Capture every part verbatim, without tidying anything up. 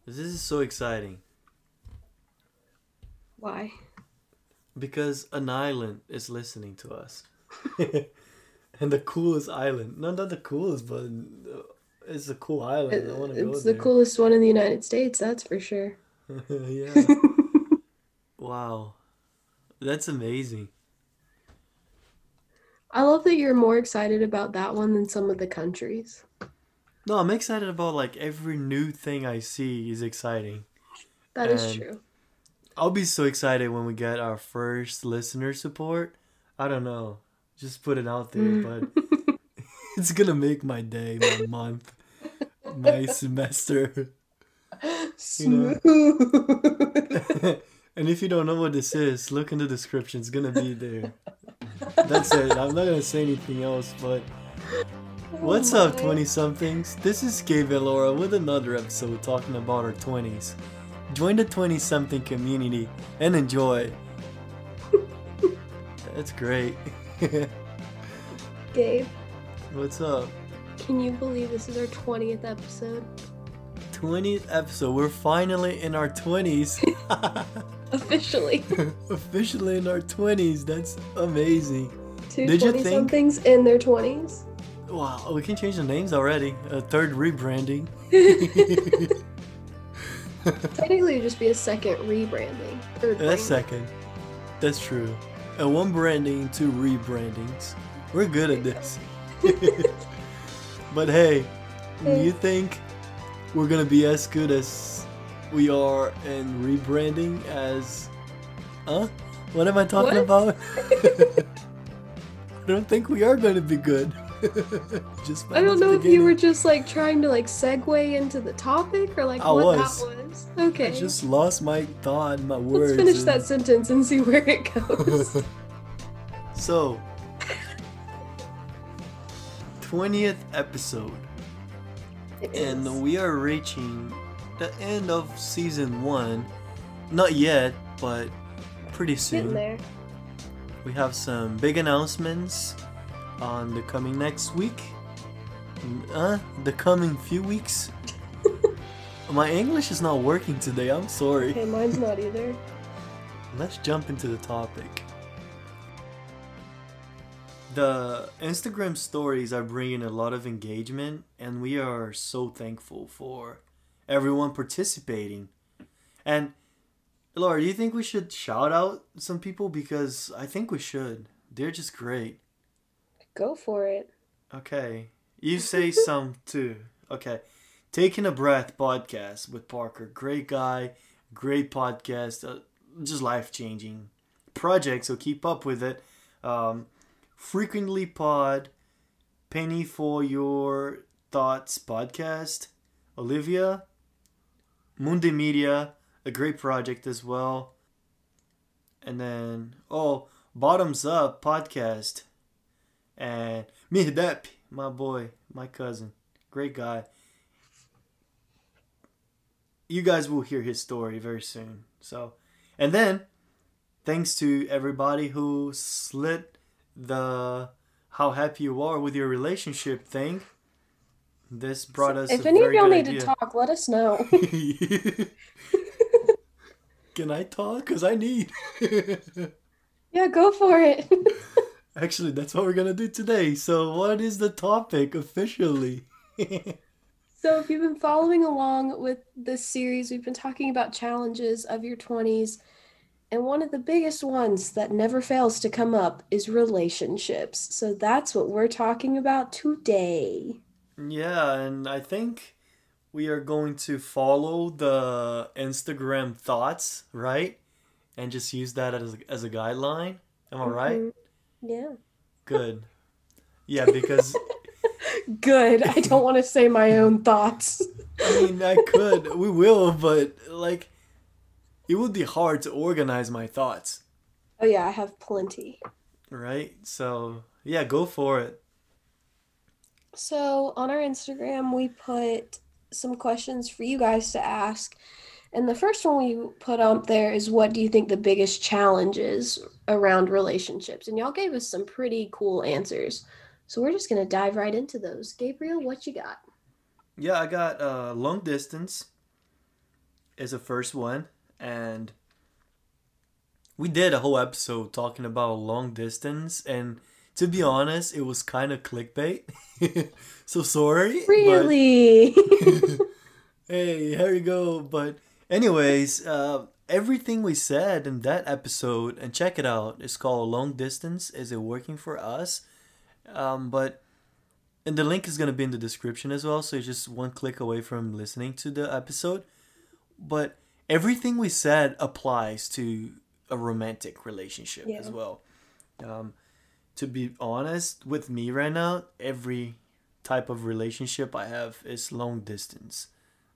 This is so exciting. Why? Because an island is listening to us. And the coolest island. No, not the coolest, but uh, it's a cool island. I It- want to go It's the there. coolest one in the United States, that's for sure. Yeah. Wow. That's amazing. I love that you're more excited about that one than some of the countries. No, I'm excited about like every new thing I see is exciting. That is And true. I'll be so excited when we get our first listener support. I don't know. Just put it out there, but it's gonna make my day, my month, my semester, you know. Smooth. And if you don't know what this is, look in the description. It's gonna be there. That's it. I'm not gonna say anything else, but Oh what's up, my. twenty somethings? This is Gabe and Laura with another episode talking about our twenties. Join the twenty something community and enjoy. That's great. Gabe, What's up? can you believe this is our twentieth episode? twentieth episode. We're finally in our twenties. Officially. Officially in our twenties. That's amazing. Two Did you 20 think- somethings in their twenties. Wow, we can change the names already. A third rebranding. Technically, it'd just be a second rebranding. Third That's branding. second. That's true. And one branding, two rebrandings. We're good at this. But hey, Hey. you think we're gonna be as good as we are in rebranding as... Huh? What am I talking What? about? I don't think we are gonna be good. Just I don't know if you were just like trying to like segue into the topic or like I what was. that was. Okay. I just lost my thought, my words. Let's finish and- that sentence and see where it goes. So, twentieth episode, It is. and we are reaching the end of season one. Not yet, but pretty Getting soon. there. We have some big announcements on the coming next week. Uh, the coming few weeks. My English is not working today, I'm sorry. Okay, mine's not either. Let's jump into the topic. The Instagram stories are bringing a lot of engagement, and we are so thankful for everyone participating. And Laura, do you think we should shout out some people? Because I think we should. They're just great. Go for it. Okay. You say some too. Okay. Taking a Breath podcast with Parker. Great guy. Great podcast. Uh, just life changing project. So keep up with it. Um, Frequently Pod. Penny for Your Thoughts podcast. Olivia. Mundi Media. A great project as well. And then, oh, Bottoms Up podcast. And Mihdep, my boy, my cousin. Great guy. You guys will hear his story very soon. So, and then, thanks to everybody who slit the how happy you are with your relationship thing. This brought us If a any of very y'all good need idea. to talk, let us know. Can I talk? Because I need. Yeah, go for it. Actually, that's what we're going to do today. So, what is the topic officially? So, if you've been following along with this series, we've been talking about challenges of your twenties. And one of the biggest ones that never fails to come up is relationships. So, that's what we're talking about today. Yeah, and I think we are going to follow the Instagram thoughts, right? And just use that as a, as a guideline. Am I right? Mhm. Yeah. Good. Yeah, because Good. I don't want to say my own thoughts. I mean, I could, we will, but like, it would be hard to organize my thoughts, Oh, yeah, I have plenty. right? So, yeah, go for it. So, on our Instagram, we put some questions for you guys to ask. And the first one we put up there is, what do you think the biggest challenge is around relationships? And y'all gave us some pretty cool answers. So we're just going to dive right into those. Gabriel, what you got? Yeah, I got uh, long distance, is the first one, and we did a whole episode talking about long distance, and to be honest, it was kind of clickbait. So sorry, but Really? hey, here you go. But anyways, uh, everything we said in that episode, and check it out. It's called "Long Distance." Is it working for us? Um, but and the link is gonna be in the description as well. So you're just one click away from listening to the episode. But everything we said applies to a romantic relationship Yeah. as well. Um, to be honest with me right now, every type of relationship I have is long distance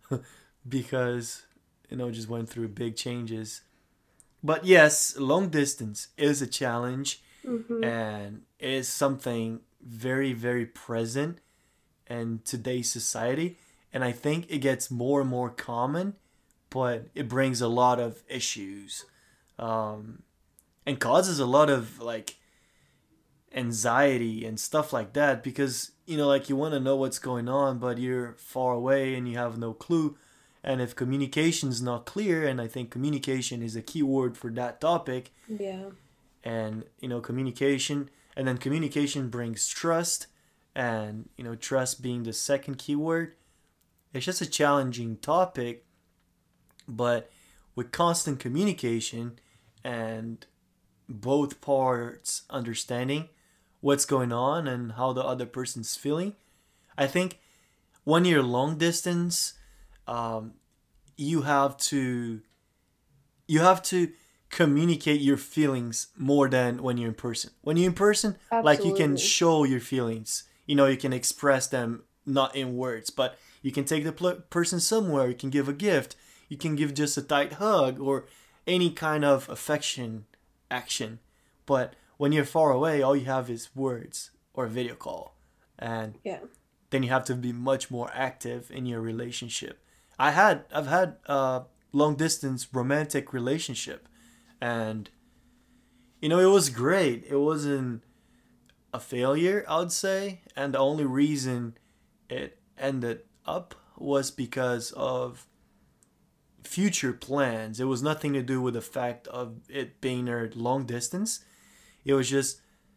because you know just went through big changes. But yes, long distance is a challenge hmm and is something very very present in today's society, and I think it gets more and more common, but it brings a lot of issues, um, and causes a lot of like anxiety and stuff like that because you know like you want to know what's going on but you're far away and you have no clue, and if communication's not clear, and I think communication is a key word for that topic, Yeah. and you know communication, and then communication brings trust, and you know trust being the second keyword. It's just a challenging topic, but with constant communication and both parts understanding what's going on and how the other person's feeling, I think when you're long distance, um, you have to you have to communicate your feelings more than when you're in person. When you're in person, like you can Absolutely. show your feelings, you know, you can express them not in words, but you can take the pl- person somewhere, you can give a gift, you can give just a tight hug or any kind of affection action. But when you're far away, all you have is words or a video call. And Yeah. then you have to be much more active in your relationship. I had I've had a long distance romantic relationship, and you know it was great. It wasn't a failure, I would say, and the only reason it ended up was because of future plans. It was nothing to do with the fact of it being a long distance. It was just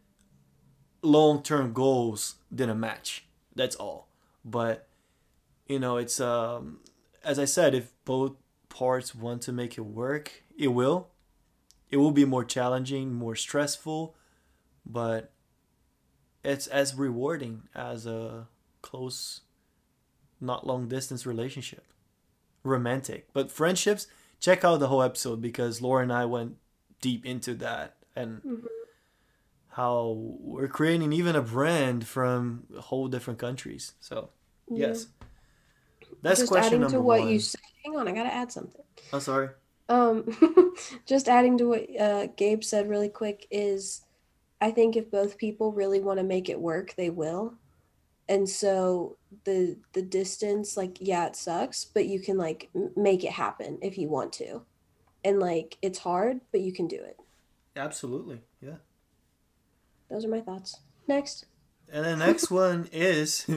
long term goals didn't match. That's all. But you know, it's um as I said, if both parts want to make it work, it will. It will be more challenging, more stressful, but it's as rewarding as a close, not long distance relationship. Romantic. But friendships, check out the whole episode because Laura and I went deep into that and hmm how we're creating even a brand from whole different countries. So, Yeah. yes. That's Just question adding to number what you one. said. Hang on, I gotta add something. I'm sorry. Um, just adding to what uh, Gabe said really quick is I think if both people really want to make it work, they will. And so the the distance, like, yeah, it sucks, but you can like m- make it happen if you want to. And like it's hard, but you can do it. Absolutely. Yeah. Those are my thoughts. Next. And the next one is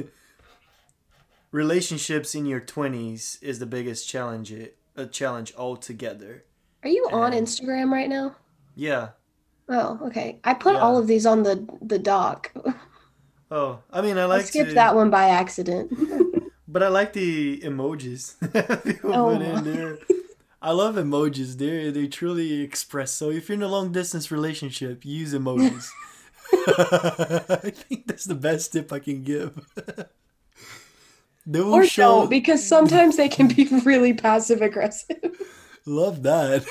relationships in your twenties is the biggest challenge a challenge altogether. Are you on And Instagram right now? yeah, Oh, okay. I put all yeah. of these on the the doc. Oh, I mean, I I like skipped to, that one by accident. but I like the emojis people Oh put in my. there. I love emojis. They they truly express. So if you're in a long distance relationship, use emojis. I think that's the best tip I can give. They will Or don't, show. because sometimes they can be really passive aggressive. Love that.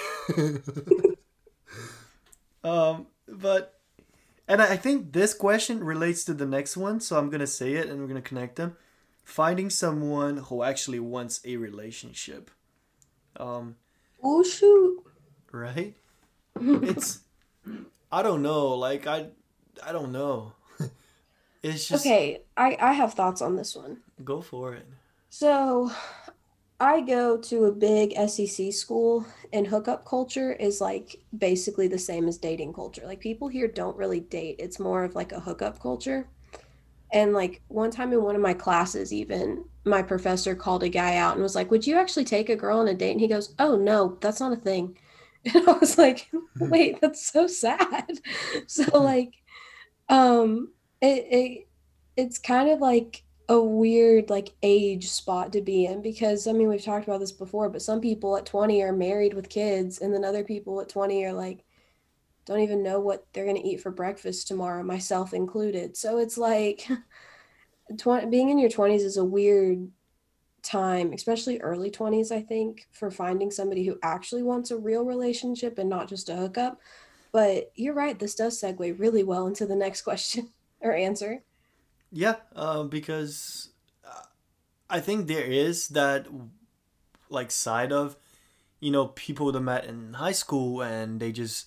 um, but and I think this question relates to the next one, so I'm gonna say it and we're gonna connect them. Finding someone who actually wants a relationship. Um, Oh shoot. right? It's I don't know. Like I, I don't know. It's just Okay, I I have thoughts on this one. go for it. So, I go to a big S E C school, and hookup culture is like basically the same as dating culture. Like people here don't really date. It's more of like a hookup culture. And like one time in one of my classes, even my professor called a guy out and was like, "Would you actually take a girl on a date?" And he goes, "Oh no, that's not a thing." And I was like, "Wait, that's so sad." So like, um, it, it it's kind of like a weird like age spot to be in because I mean we've talked about this before, but some people at twenty are married with kids, and then other people at twenty are like don't even know what they're gonna eat for breakfast tomorrow, myself included. So it's like twenty, being in your twenties is a weird time, especially early twenties, I think, for finding somebody who actually wants a real relationship and not just a hookup. But you're right, this does segue really well into the next question or answer. Yeah, uh, because uh, I think there is that like side of you know people that met in high school and they just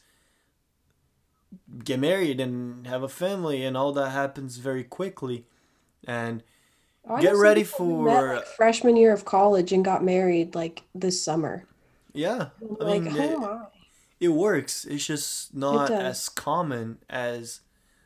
get married and have a family and all that happens very quickly and Oh, I know get some ready people who met for like freshman year of college and got married like this summer. yeah. I'm I like, mean oh it, my. it works. It's just It not as does. common as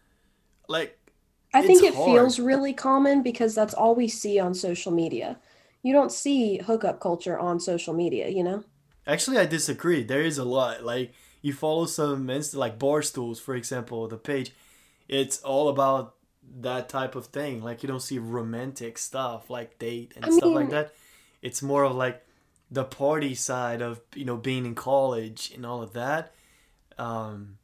like I it's think it hard. feels really common because that's all we see on social media. You don't see hookup culture on social media, you know? Actually, I disagree. There is a lot. Like you follow some insta like Barstools, for example, the page. It's all about that type of thing. Like you don't see romantic stuff like date I and stuff like mean, that. It's more of like the party side of you know being in college and all of that. Um,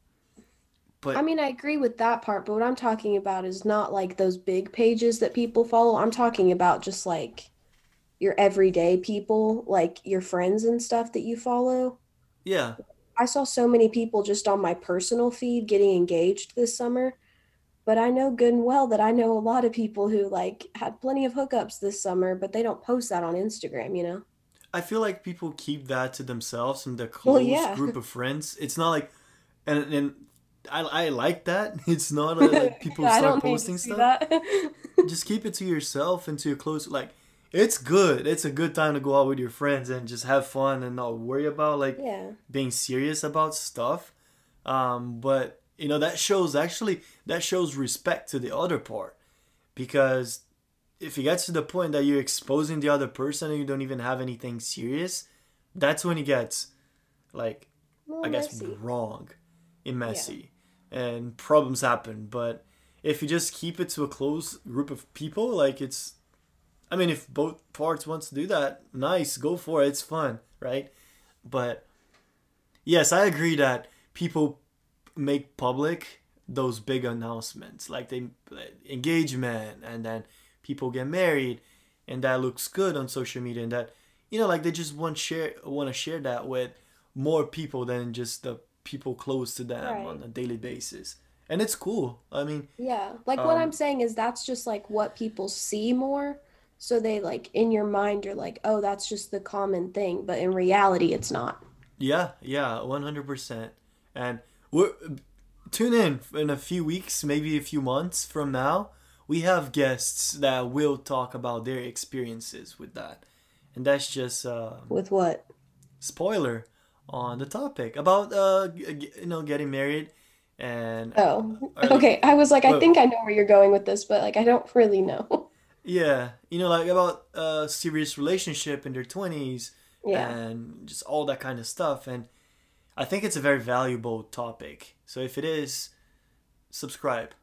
I but mean, I agree with that part, but what I'm talking about is not like those big pages that people follow. I'm talking about just like your everyday people, like your friends and stuff that you follow. yeah, I saw so many people just on my personal feed getting engaged this summer, but I know good and well that I know a lot of people who like had plenty of hookups this summer, but they don't post that on Instagram, you know? I feel like people keep that to themselves and their Well, close yeah. group of friends. It's not like and and I I like that. It's not a, like people I start don't need to posting see stuff. that. Just keep it to yourself and to your close like it's good. It's a good time to go out with your friends and just have fun and not worry about like Yeah. being serious about stuff. Um, but you know that shows actually that shows respect to the other part because if it gets to the point that you're exposing the other person and you don't even have anything serious, that's when it gets like Well, I guess messy. wrong and Yeah. messy and problems happen. But if you just keep it to a close group of people, like it's I mean if both parts wants to do that, nice, go for it. It's fun, right? But yes, I agree that people make public those big announcements like they engagement and then people get married and that looks good on social media and that you know like they just want share want to share that with more people than just the people close to them on Right. a daily basis and it's cool. I mean Yeah. Like what I'm um saying is that's just like what people see more. So they like in your mind you're like, "Oh, that's just the common thing," but in reality it's not. yeah, yeah, one hundred percent. And we're tune in in a few weeks, maybe a few months from now. We have guests that will talk about their experiences with that, and that's just um, With what? spoiler on the topic about uh g- you know getting married and Oh, uh, early. okay. I was like, I Well, think I know where you're going with this, but like I don't really know. yeah, you know, like about a serious relationship in their twenties Yeah. and just all that kind of stuff. And I think it's a very valuable topic. So if it is, subscribe.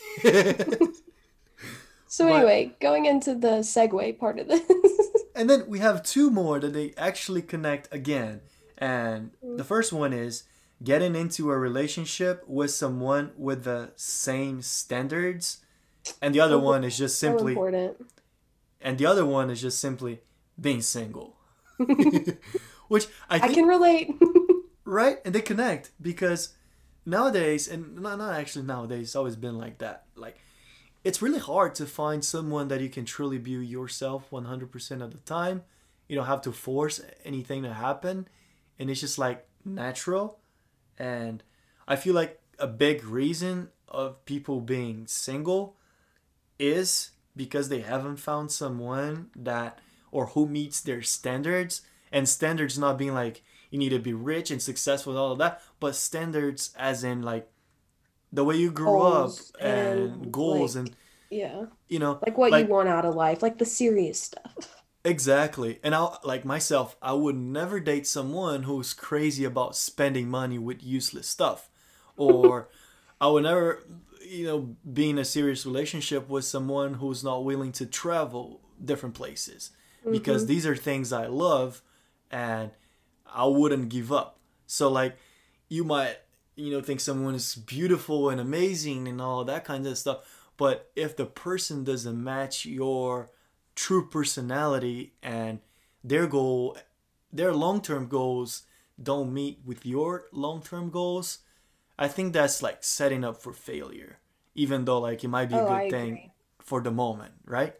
So But anyway, going into the segue part of this. and then we have two more that they actually connect again. And the first one is getting into a relationship with someone with the same standards. And the other Oh, one is just so simply important. and the other one is just simply being single. Which I I think can relate. right and they connect because nowadays and not, not actually nowadays it's always been like that like it's really hard to find someone that you can truly be yourself one hundred percent of the time. You don't have to force anything to happen and it's just like natural. And I feel like a big reason of people being single is because they haven't found someone that or who meets their standards. And standards not being like you need to be rich and successful and all of that, but standards as in like the way you grew up Goals and and goals and like, Yeah. You know, Like what you like want out of life, like the serious stuff. exactly. And I like myself, I would never date someone who's crazy about spending money with useless stuff. Or I would never, you know, be in a serious relationship with someone who's not willing to travel different places, because Mm-hmm. these are things I love and I wouldn't give up. So like you might, you know, think someone is beautiful and amazing and all that kind of stuff, but if the person doesn't match your true personality and their goal, their long-term goals don't meet with your long-term goals, I think that's like setting up for failure, even though like it might be a Oh, I good thing agree. for the moment, right?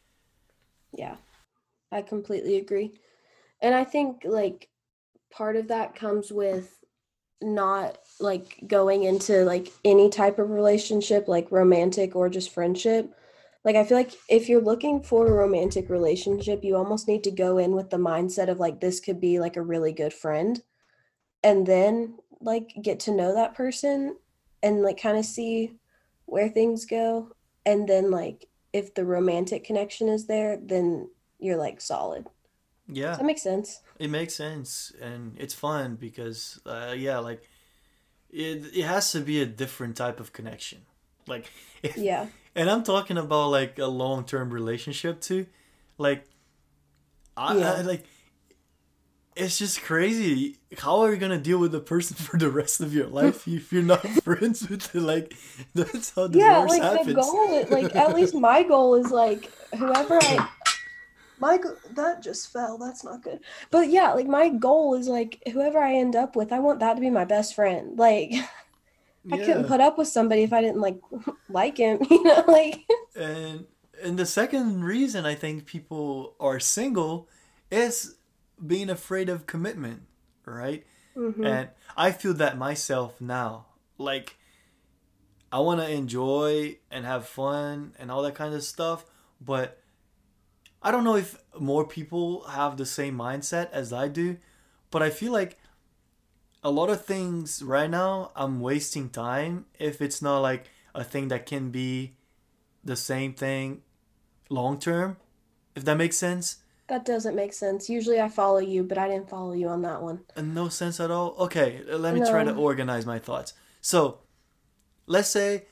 Yeah, I completely agree. And I think like part of that comes with not like going into like any type of relationship, like romantic or just friendship. Like I feel like if you're looking for a romantic relationship, you almost need to go in with the mindset of like this could be like a really good friend, and then like get to know that person and like kind of see where things go. And then like if the romantic connection is there, then you're like solid. Does Yeah, that make sense? it makes sense and it's fun because uh, yeah, like it it has to be a different type of connection. Like if, Yeah. and I'm talking about like a long term relationship too. Like I, I Yeah. like it's just crazy. How are you gonna deal with the person for the rest of your life if you're not friends with it? Like that's how Yeah, divorce like the happens. goal, like at least my goal is like whoever I my go- that just fell. That's not good. But yeah, like my goal is like whoever I end up with, I want that to be my best friend. Like I couldn't Yeah, put up with somebody if I didn't like like him, you know, like and and the second reason I think people are single is being afraid of commitment, right? mhm. And I feel that myself now. Like I want to enjoy and have fun and all that kind of stuff, but I don't know if more people have the same mindset as I do, but I feel like a lot of things right now I'm wasting time if it's not like a thing that can be the same thing long term, if that makes sense. That doesn't make sense. Usually I follow you, but I didn't follow you on that one. Uh, No sense at all. Okay, let me try to No. organize my thoughts. So, let's say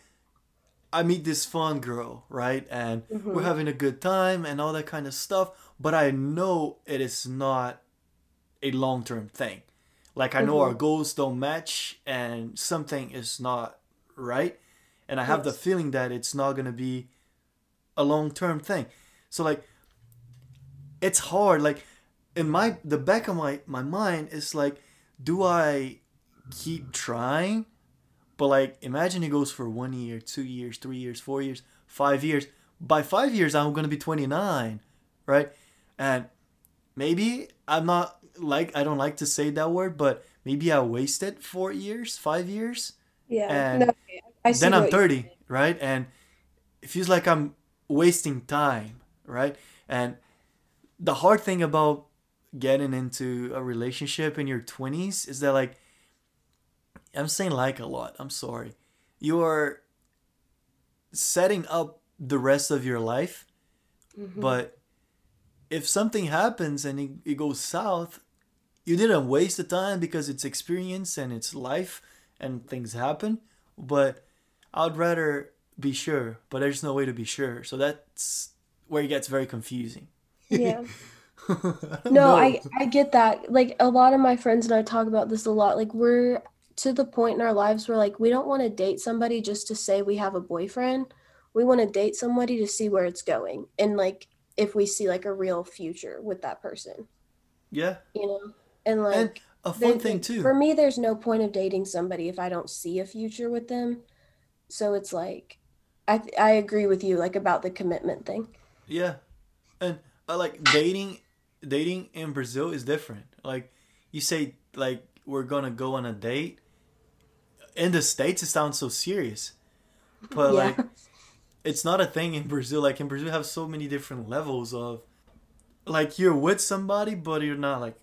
I meet this fun girl, right? And we're Mhm. having a good time and all that kind of stuff, but I know it is not a long term thing. Like, I know our Mhm. goals don't match and something is not right. And I have the Yes. feeling that it's not going to be a long term thing. So, like, it's hard. Like, in my, the back of my, my mind is like, do I keep trying? But like, imagine it goes for one year, two years, three years, four years, five years. By five years, I'm gonna be twenty-nine, right? And maybe I'm not like I don't like to say that word, but maybe I wasted four years, five years, Yeah. No, and okay. I see then I'm what you're thirty, saying. right? And it feels like I'm wasting time, right? And the hard thing about getting into a relationship in your twenties is that like I'm saying like a lot. I'm sorry. You are setting up the rest of your life. Mhm. But if something happens and it, it goes south, you didn't waste the time because it's experience and it's life and things happen. But I'd rather be sure, but there's no way to be sure. So that's where it gets very confusing. Yeah. I don't No, know. I I get that. Like a lot of my friends and I talk about this a lot. Like we're to the point in our lives where like we don't want to date somebody just to say we have a boyfriend. We want to date somebody to see where it's going and like if we see like a real future with that person, Yeah. you know? And And like a fun there thing like too. for me there's no point of dating somebody if I don't see a future with them. So it's like I th- I agree with you like about the commitment thing. Yeah. And uh, like dating dating in Brazil is different. Like you say like we're gonna go on a date. In the States it sounds so serious. But Yeah. like it's not a thing in Brazil. Like in Brazil you have so many different levels of like you're with somebody but you're not like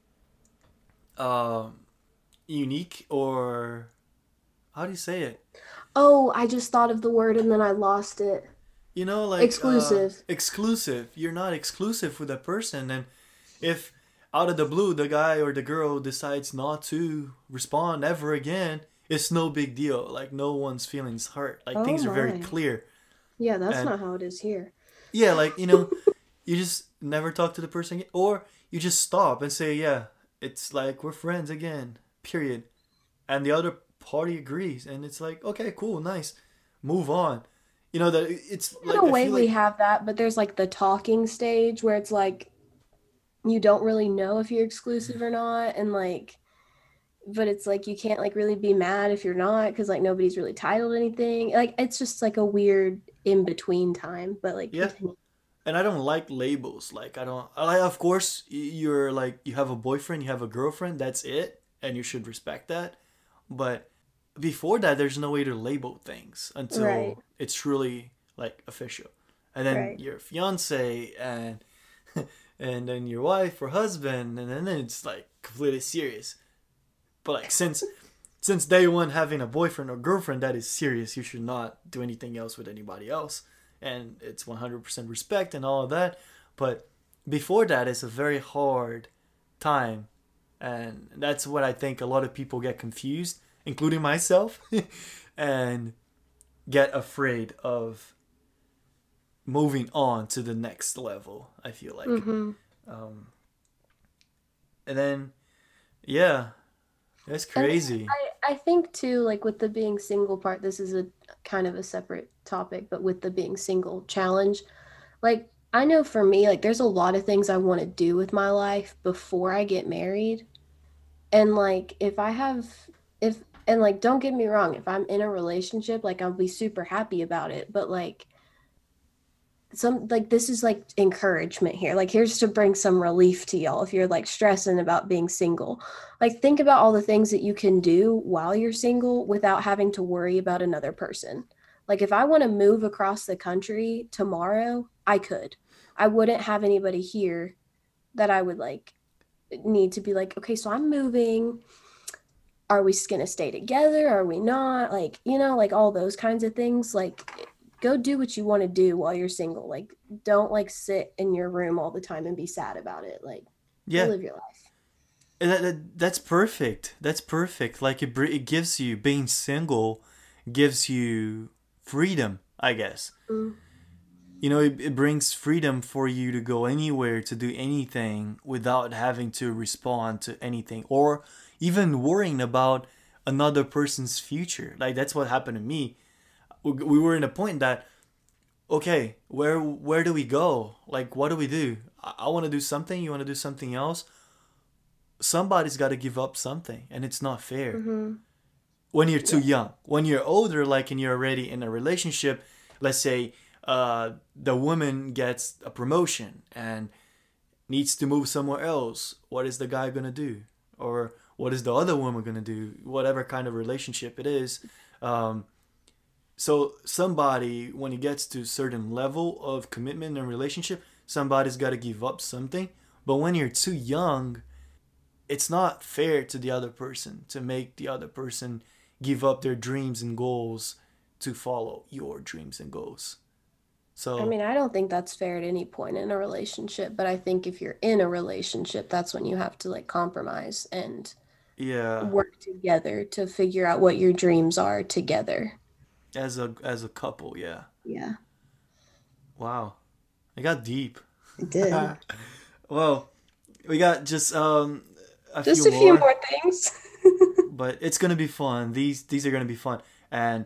um unique or how do you say it? Oh, I just thought of the word and then I lost it. You know, like uh, Exclusive. exclusive. You're not exclusive with that person, and if out of the blue the guy or the girl decides not to respond ever again, it's no big deal. Like no one's feelings hurt. Like Oh things are very my. clear, Yeah, that's and not how it is here. yeah, like you know, you just never talk to the person again, or you just stop and say, yeah, it's like we're friends again. Period. And the other party agrees, and it's like, okay, cool, nice, move on. You know that it's In like a I way, feel we like have that, but there's like the talking stage where it's like you don't really know if you're exclusive or not, and like, but it's like you can't like really be mad if you're not because like nobody's really titled anything. Like it's just like a weird in between time. But like yeah, continue. and I don't like labels. Like I don't. I like, of course, you're like you have a boyfriend, you have a girlfriend. That's it, and you should respect that. But before that, there's no way to label things Right, until it's truly like official, and then right. your fiance and and then your wife or husband, and then it's like completely serious. But like since since day one, having a boyfriend or girlfriend that is serious, you should not do anything else with anybody else, and it's one hundred percent respect and all of that. But before that, it's a very hard time, and that's what I think a lot of people get confused, including myself, and get afraid of moving on to the next level. I feel like, Mm-hmm. um, and then yeah, that's And then crazy. I, I think too, like with the being single part, this is a kind of a separate topic, but with the being single challenge, like I know for me, like there's a lot of things I want to do with my life before I get married. And like if I have if and like don't get me wrong, if I'm in a relationship, like I'll be super happy about it. But like some like this is like encouragement here. Like here's to bring some relief to y'all if you're like stressing about being single. Like think about all the things that you can do while you're single without having to worry about another person. Like if I want to move across the country tomorrow, I could. I wouldn't have anybody here that I would like need to be like, okay, so I'm moving. Are we going to stay together? Are we not? Like, you know, like all those kinds of things. Like, go do what you want to do while you're single. Like, don't like sit in your room all the time and be sad about it. Like, go Yeah, live your life. and that, that, that's perfect. That's perfect. Like it, it gives you being single, gives you freedom. I guess Mm, you know it, it brings freedom for you to go anywhere to do anything without having to respond to anything or even worrying about another person's future. Like that's what happened to me. We, we were in a point that okay, where where do we go? Like what do we do? I, I want to do something. You want to do something else? Somebody's got to give up something, and it's not fair mm-hmm. when you're too Yeah. young. When you're older, like and you're already in a relationship, let's say uh, the woman gets a promotion and needs to move somewhere else. What is the guy gonna do? Or what is the other woman gonna do? Whatever kind of relationship it is. Um, so somebody, when he gets to a certain level of commitment and relationship, somebody's got to give up something. But when you're too young, it's not fair to the other person to make the other person give up their dreams and goals to follow your dreams and goals. I So, mean, I don't think that's fair at any point in a relationship, but I think if you're in a relationship, that's when you have to like compromise and yeah, work together to figure out what your dreams are together. as a as a couple, yeah. Yeah, Wow. It got deep. it did. Well, we got just um a few Just a few more, more things. but it's going to be fun. These these are going to be fun. And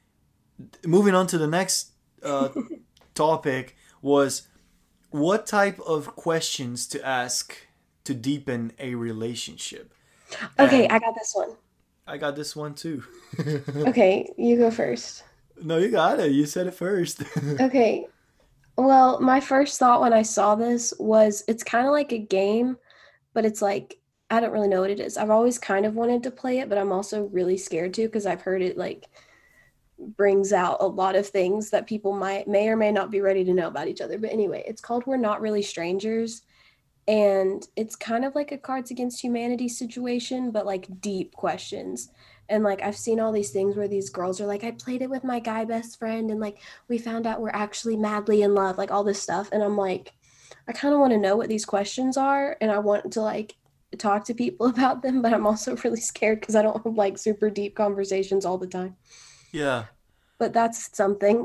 moving on to the next uh topic was what type of questions to ask to deepen a relationship. Okay, And I got this one. I got this one too. Okay, you go first. No, you got it. You said it first. Okay, well, my first thought when I saw this was it's kind of like a game, but it's like I don't really know what it is. I've always kind of wanted to play it, but I'm also really scared to because I've heard it like brings out a lot of things that people might may or may not be ready to know about each other. But anyway, it's called We're Not Really Strangers. And it's kind of like a Cards Against Humanity situation, but like deep questions. And like I've seen all these things where these girls are like, I played it with my guy best friend and like we found out we're actually madly in love, like all this stuff. And I'm like, I kind of want to know what these questions are and I want to like talk to people about them, but I'm also really scared because I don't have like super deep conversations all the time. Yeah. But that's something.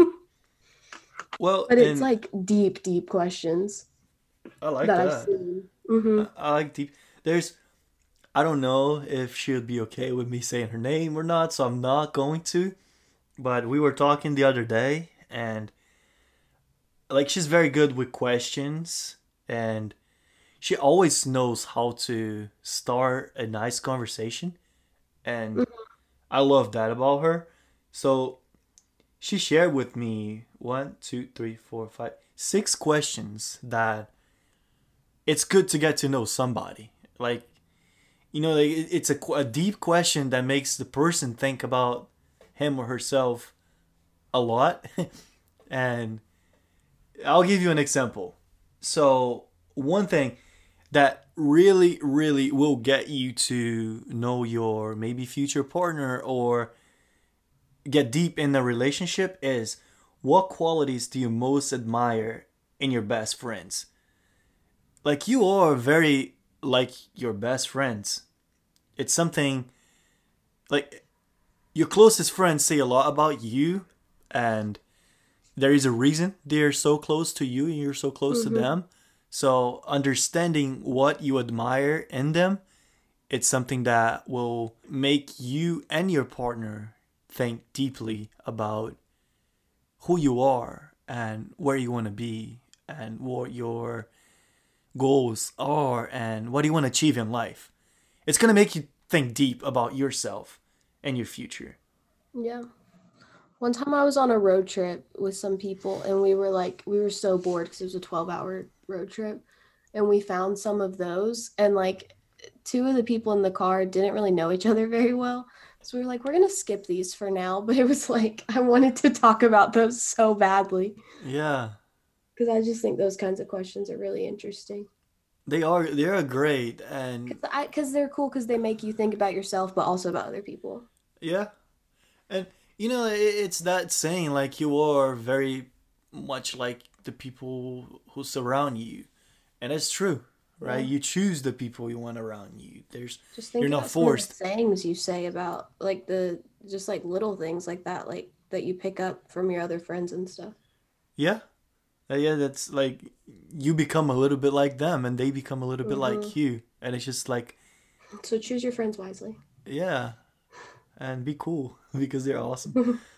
Well, But it's and like deep, deep questions I like that I've that. seen. Mm-hmm. I, I like deep. There's I don't know if she would be okay with me saying her name or not, so I'm not going to. But we were talking the other day, and like she's very good with questions, and she always knows how to start a nice conversation, and I love that about her. So she shared with me one, two, three, four, five, six questions that it's good to get to know somebody. Like you know, like, it's a, a deep question that makes the person think about him or herself a lot. And I'll give you an example. So, one thing that really, really will get you to know your maybe future partner or get deep in the relationship is what qualities do you most admire in your best friends? Like, you are very like your best friends. It's something like your closest friends say a lot about you, and there is a reason they're so close to you and you're so close to Mm-hmm. them. So understanding what you admire in them, it's something that will make you and your partner think deeply about who you are and where you want to be and what your goals are and what you want to achieve in life. It's going to make you think deep about yourself and your future. Yeah. One time I was on a road trip with some people and we were like, we were so bored because it was a twelve hour road trip. And we found some of those. And like two of the people in the car didn't really know each other very well. So we were like, we're going to skip these for now. But it was like, I wanted to talk about those so badly Yeah, because I just think those kinds of questions are really interesting. they are they are great, and Because I, because they're cool because they make you think about yourself, but also about other people. yeah, and you know it's that saying like you are very much like the people who surround you, and it's true, right? Yeah. You choose the people you want around you. There's Just you're think not about some of the forced. sayings you say about like the just like little things like that, like that you pick up from your other friends and stuff. Yeah, Uh, yeah, that's like you become a little bit like them, and they become a little bit Hmm. like you, and it's just like So choose your friends wisely. yeah, and be cool because they're awesome.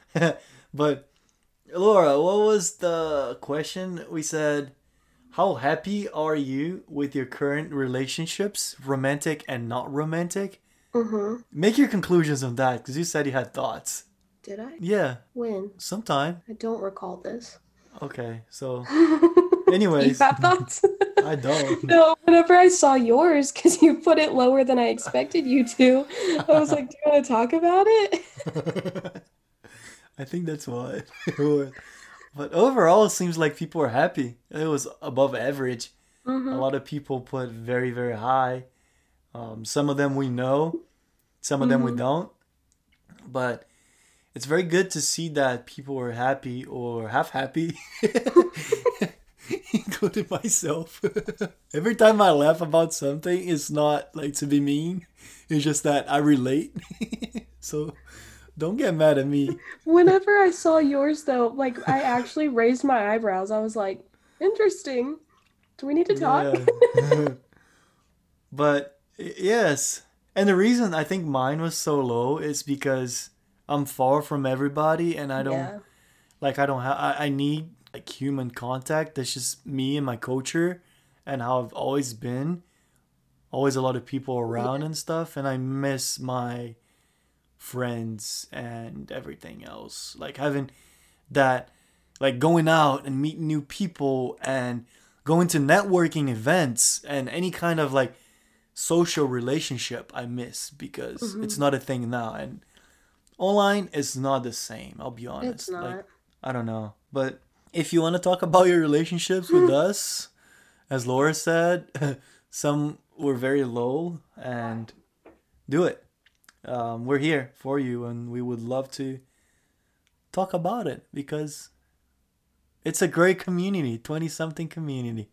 But Laura, what was the question? We said, how happy are you with your current relationships, romantic and not romantic? Mm-hmm. Make your conclusions on that because you said you had thoughts. Did I? Yeah, When? sometime. I don't recall this. Okay, so, Do you anyways, have thoughts? I don't. No, whenever I saw yours, because you put it lower than I expected you to, I was like, do you want to talk about it? I think that's what it was. But overall, it seems like people are happy. It was above average. A Mm-hmm. lot of people put very, very high. Um, some of them we know, some of them we Mm-hmm. don't. But it's very good to see that people are happy or half happy, including myself. Every time I laugh about something, it's not like to be mean, it's just that I relate. So don't get mad at me. Whenever I saw yours, though, like I actually raised my eyebrows. I was like, interesting. Do we need to talk? Yeah. But yes. And the reason I think mine was so low is because I'm far from everybody and I don't Yeah. like I don't have I, I need like human contact. That's just me and my culture and how I've always been. Always a lot of people around Yeah. and stuff and I miss my friends and everything else. Like having that like going out and meeting new people and going to networking events and any kind of like social relationship I miss because Hmm. it's not a thing now and online is not the same, I'll be It's honest. Like not. I don't know. But if you want to talk about your relationships with us, as Laura said, some were very low and do it. um, we're here for you, and we would love to talk about it because it's a great community, twenty-something community.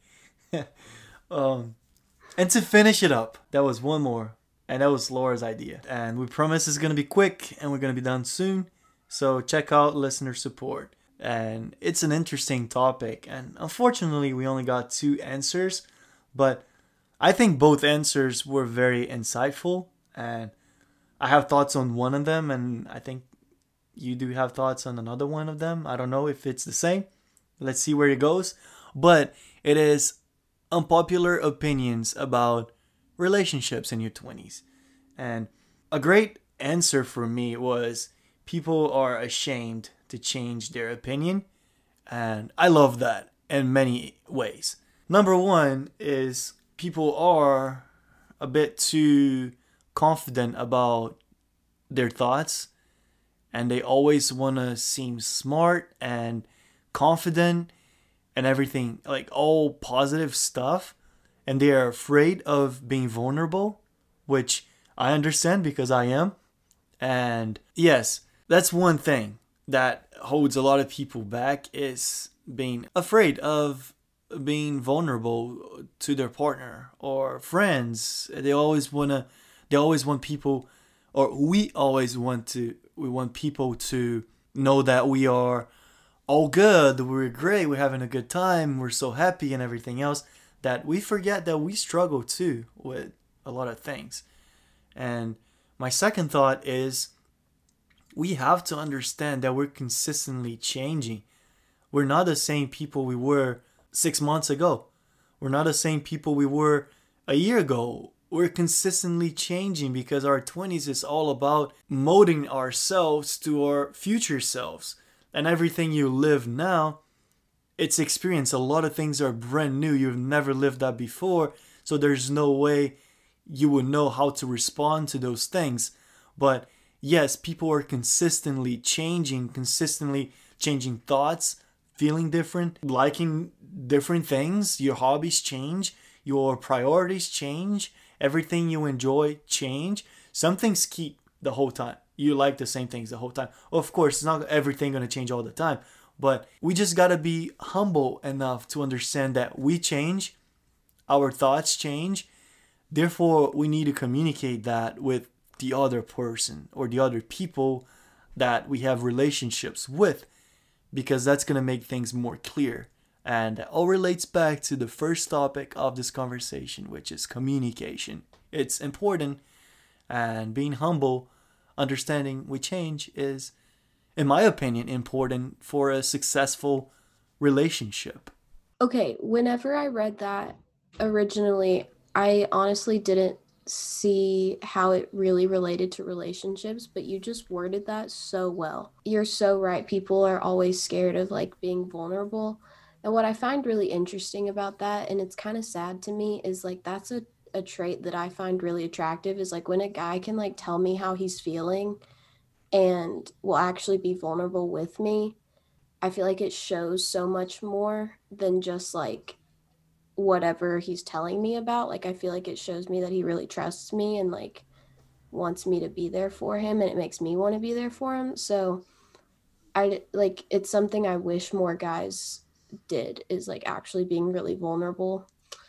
um, and to finish it up, that was one more, and that was Laura's idea. And we promise it's going to be quick, and we're going to be done soon. So check out listener support. And it's an interesting topic, and unfortunately we only got two answers, but I think both answers were very insightful, and I have thoughts on one of them, and I think you do have thoughts on another one of them. I don't know if it's the same. Let's see where it goes. But it is unpopular opinions about relationships in your twenties. And a great answer for me was people are ashamed to change their opinion. And I love that in many ways. Number one is people are a bit too confident about their thoughts, and they always want to seem smart and confident and everything, like all positive stuff, and they are afraid of being vulnerable, which I understand because I am. And yes, that's one thing that holds a lot of people back, is being afraid of being vulnerable to their partner or friends. They always want to they always want people, or we always want to we want people to know that we are all good, we're great, we're having a good time, we're so happy and everything else, that we forget that we struggle too with a lot of things. And my second thought is we have to understand that we're consistently changing. We're not the same people we were six months ago. We're not the same people we were a year ago. We're consistently changing because our twenties is all about molding ourselves to our future selves. And everything you live now, it's experience. A lot of things are brand new. You've never lived that before. So there's no way you would know how to respond to those things. But yes, people are consistently changing, consistently changing thoughts, feeling different, liking different things. Your hobbies change. Your priorities change. Everything you enjoy change. Some things keep the whole time. You like the same things the whole time. Of course, it's not everything going to change all the time. But we just got to be humble enough to understand that we change. Our thoughts change. Therefore, we need to communicate that with the other person or the other people that we have relationships with, because that's going to make things more clear. And that all relates back to the first topic of this conversation, which is communication. It's important, and being humble, understanding we change is, in my opinion, important for a successful relationship. Okay, whenever I read that originally, I honestly didn't see how it really related to relationships, but you just worded that so well. You're so right. People are always scared of like being vulnerable. And what I find really interesting about that, and it's kind of sad to me, is like that's a, a trait that I find really attractive, is like when a guy can like tell me how he's feeling and will actually be vulnerable with me. I feel like it shows so much more than just like whatever he's telling me about. Like I feel like it shows me that he really trusts me and like wants me to be there for him, and it makes me want to be there for him. So I like, it's something I wish more guys did, is like actually being really vulnerable.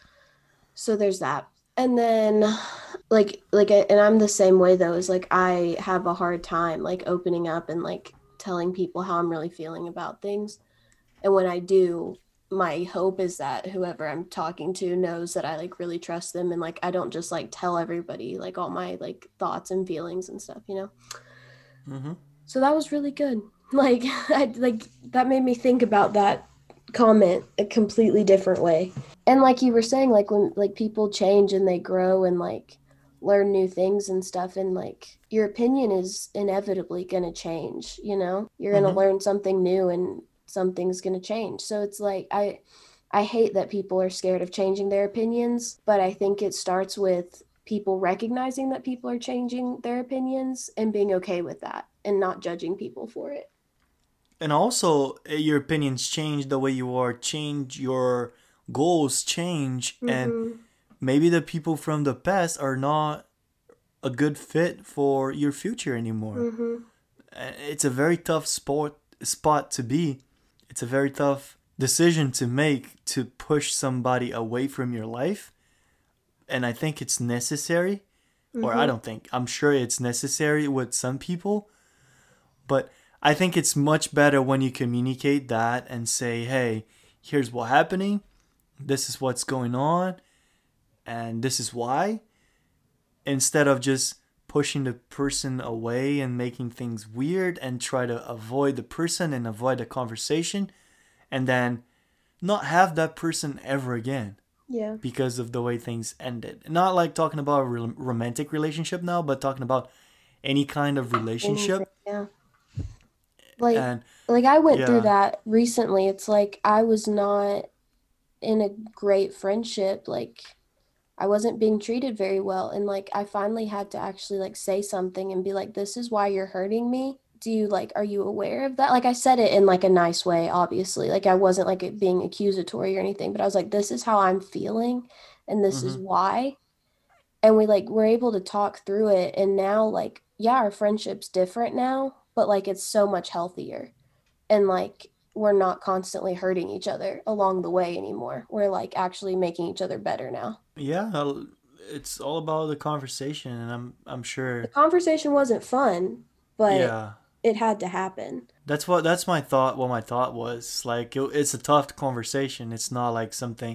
So there's that. And then like like and I'm the same way though, is like I have a hard time like opening up and like telling people how I'm really feeling about things. And when I do, my hope is that whoever I'm talking to knows that I like really trust them, and like I don't just like tell everybody like all my like thoughts and feelings and stuff, you know. Mm-hmm. So that was really good. Like I like that made me think about that comment a completely different way. And like you were saying, like when like people change and they grow and like learn new things and stuff, and like your opinion is inevitably going to change, you know. You're going to Mm-hmm. learn something new and something's going to change. So it's like I I hate that people are scared of changing their opinions, but I think it starts with people recognizing that people are changing their opinions and being okay with that and not judging people for it. And also, eh, your opinions change, the way you are change, your goals change, and Mm-hmm. maybe the people from the past are not a good fit for your future anymore. Mm-hmm. It's a very tough sport spot to be. It's a very tough decision to make to push somebody away from your life. And I think it's necessary. Mm-hmm. Or I don't think. I'm sure it's necessary with some people. But I think it's much better when you communicate that and say, hey, here's what's happening. This is what's going on. And this is why. Instead of just pushing the person away and making things weird and try to avoid the person and avoid the conversation. And then not have that person ever again. Yeah. Because of the way things ended. Not like talking about a re- romantic relationship now, but talking about any kind of relationship. Yeah. Like, and, like I went yeah. through that recently. It's like I was not in a great friendship. Like, I wasn't being treated very well. And like, I finally had to actually like say something and be like, this is why you're hurting me. Do you like, are you aware of that? Like I said it in like a nice way, obviously. Like I wasn't like it being accusatory or anything, but I was like, this is how I'm feeling and this mm-hmm. is why. And we like, we're able to talk through it. And now like, yeah, our friendship's different now, but like, it's so much healthier. And like, we're not constantly hurting each other along the way anymore. We're like actually making each other better now. Yeah. It's all about the conversation. And I'm, I'm sure the conversation wasn't fun, but yeah. it had to happen. That's what that's my thought. What my thought was like. It, it's a tough conversation. It's not like something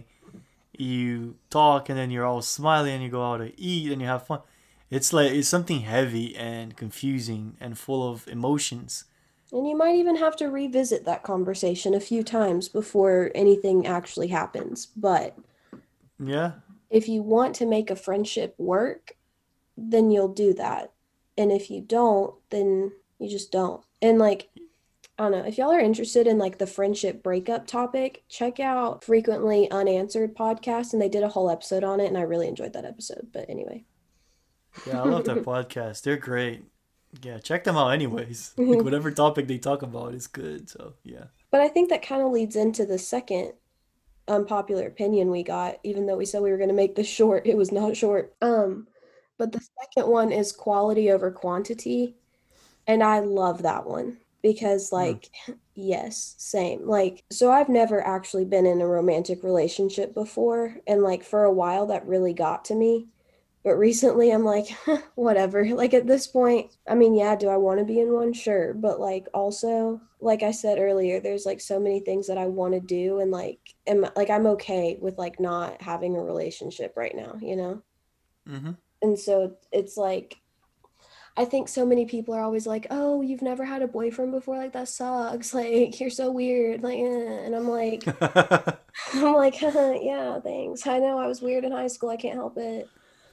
you talk and then you're all smiling and you go out to eat and you have fun. It's like it's something heavy and confusing and full of emotions. And you might even have to revisit that conversation a few times before anything actually happens. But yeah, if you want to make a friendship work, then you'll do that. And if you don't, then you just don't. And like, I don't know, if y'all are interested in like the friendship breakup topic, check out Frequently Unanswered podcast. And they did a whole episode on it. And I really enjoyed that episode. But anyway. Yeah, I love that podcast. They're great. Yeah, check them out anyways. Like whatever topic they talk about is good. So, yeah. But I think that kind of leads into the second unpopular opinion we got. Even though we said we were going to make this short, it was not short. Um, But the second one is quality over quantity. And I love that one because like, mm. yes, same. Like, so I've never actually been in a romantic relationship before. And like for a while that really got to me. But recently I'm like, whatever. Like at this point, I mean, yeah, do I want to be in one? Sure. But like also, like I said earlier, there's like so many things that I want to do. And like, am, like I'm okay with like not having a relationship right now, you know? Mm-hmm. And so it's like, I think so many people are always like, oh, you've never had a boyfriend before? Like, that sucks. Like, you're so weird. Like, eh. And I'm like, I'm like, yeah, thanks. I know I was weird in high school. I can't help it.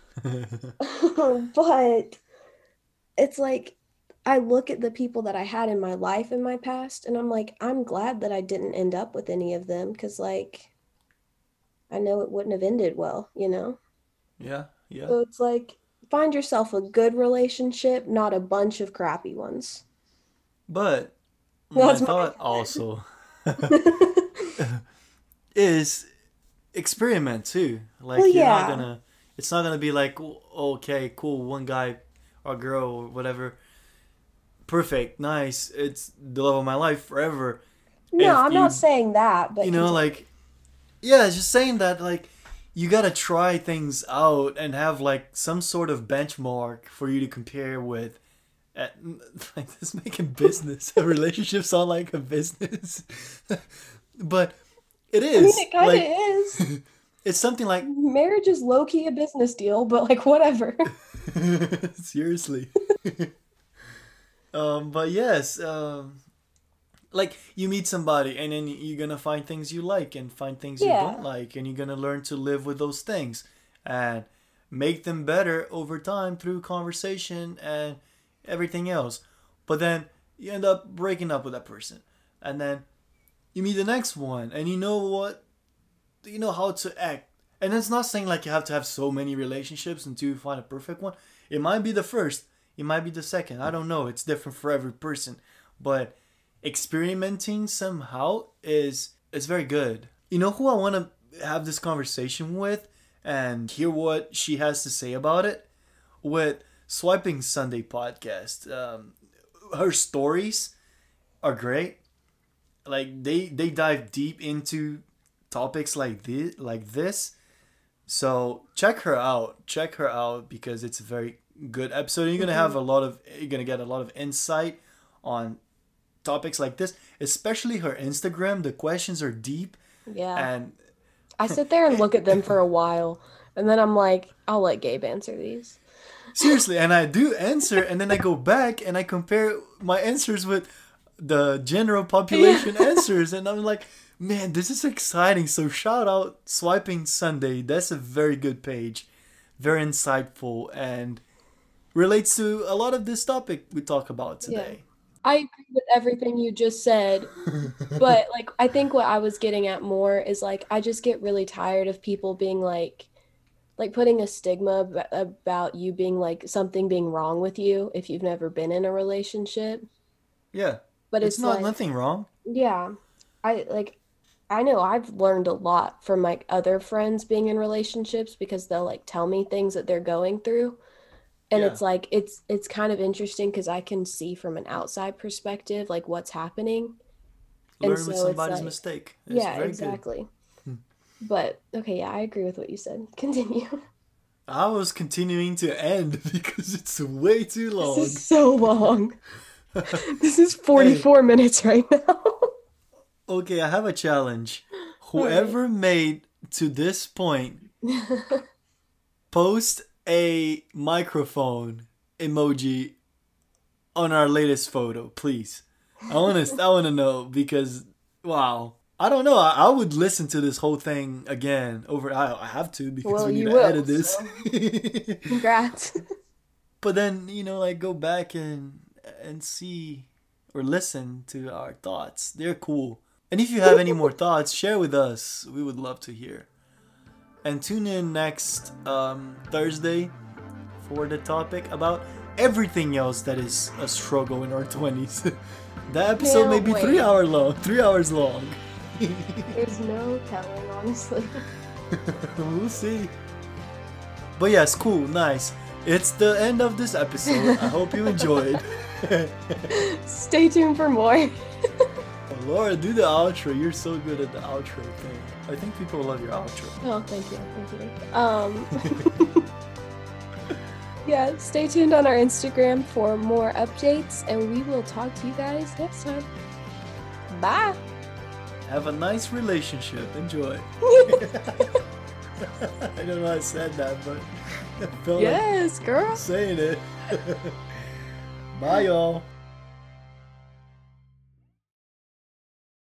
But it's like, I look at the people that I had in my life in my past, and I'm like, I'm glad that I didn't end up with any of them because, like, I know it wouldn't have ended well, you know? Yeah, yeah. So it's like, find yourself a good relationship, not a bunch of crappy ones. But my That's thought my also is experiment too. Like well, you're yeah. not gonna. It's not gonna be like okay, cool, one guy or girl or whatever, perfect, nice. It's the love of my life forever. No, if I'm you, not saying that, but you know, like yeah, just saying that like. You gotta try things out and have like some sort of benchmark for you to compare with. At, like this making business a relationship sound like a business, but it is. I mean, it kind of like, is. It's something like marriage is low key a business deal, but like whatever. Seriously. um, but yes, um. Like, you meet somebody, and then you're going to find things you like and find things yeah. you don't like. And you're going to learn to live with those things. And make them better over time through conversation and everything else. But then, you end up breaking up with that person. And then, you meet the next one. And you know what? You know how to act. And it's not saying, like, you have to have so many relationships until you find a perfect one. It might be the first. It might be the second. I don't know. It's different for every person. But experimenting somehow is is very good. You know who I want to have this conversation with and hear what she has to say about it? With Swiping Sunday podcast. Um, her stories are great. Like they they dive deep into topics like this, like this. So check her out. Check her out because it's a very good episode. You're gonna have a lot of you're gonna get a lot of insight on topics like this, especially her Instagram. The questions are deep, Yeah. and I sit there and look at them for a while, and then I'm like, I'll let Gabe answer these. seriously, and I do answer, and then I go back and I compare my answers with the general population answers, and I'm like, man, this is exciting. So shout out Swiping Sunday. That's a very good page, very insightful, and relates to a lot of this topic we talk about today. I agree with everything you just said, but like I think what I was getting at more is like I just get really tired of people being like like putting a stigma ab- about you being like something being wrong with you if you've never been in a relationship. Yeah, But it's it's not like, nothing wrong. yeah, I like I know I've learned a lot from like other friends being in relationships because they'll like tell me things that they're going through. And Yeah, it's like it's it's kind of interesting because I can see from an outside perspective like what's happening. And learn with so it's somebody's like, mistake. It's yeah, very good. exactly. But okay, yeah, I agree with what you said. Continue. I was continuing to end because it's way too This long. is so long. This is Hey, forty-four minutes right now. okay, I have a challenge. All right. Whoever made to this point, post a microphone emoji on our latest photo, please. I want to I want to know because wow. I don't know. I, I would listen to this whole thing again over I, I have to because Well, we need you to will, edit this. so congrats. But then, you know, like go back and and see or listen to our thoughts. They're cool. And if you have any more thoughts, share with us. We would love to hear. And tune in next um, Thursday for the topic about everything else that is a struggle in our twenties. That episode may Can't be three wait. hour long, three hours long. There's no telling, honestly. We'll see. But yes, cool, nice. It's the end of this episode. I hope you enjoyed. Stay tuned for more. Laura, do the outro. You're so good at the outro thing. I think people love your outro. Oh, thank you. Thank you. Um, yeah, stay tuned on our Instagram for more updates, and we will talk to you guys next time. Bye. Have a nice relationship. Enjoy. I don't know how I said that, but I felt Yes, girl. like saying it. Bye, y'all.